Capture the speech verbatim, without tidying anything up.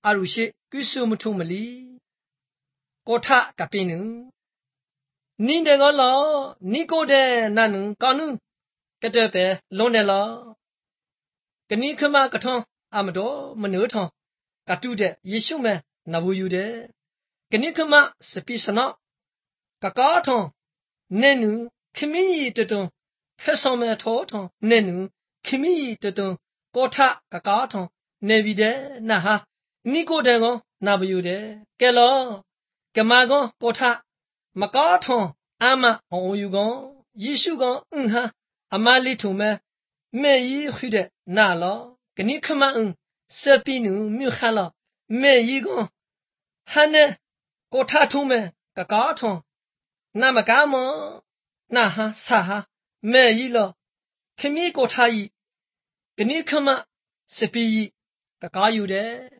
阿如些กุศมุทุมลีကိုထကပင်းနုနင်းတယ်ကောလောနီကိုတဲ့နာနုကောနုကတဲ့ပဲလုံးတယ်လောကနီခမကထွန်အမတော်မနုထွန်ကတုတဲ့ယေရှုမဲနဘူးယူတဲ့ကနီခမစပိစနောကကားထွန်နဲနုခမီတတုံဖက်ဆောင်မဲထောထွန်နဲနုခမီတတုံကိုထကကားထွန်နေပြီတဲ့နာဟာနီကိုတဲ့ကောနာဘူးယူတဲ့ကဲလောကမာကောကိုထမကားထွန်အမအောင်ယူကောယေရှုကောအင်းဟာအမလေးထုံမဲမဲရီခွတဲ့နာလောကနိခမအင်းစပိနုမြခလောမဲရီကောဟန်နဲ့ကိုထထုံးမဲကကားထွန်နာမကားမောနာဟာစာဟာမဲရီလောခမီကိုထဤကနိခမစပိဤကကားယူတဲ့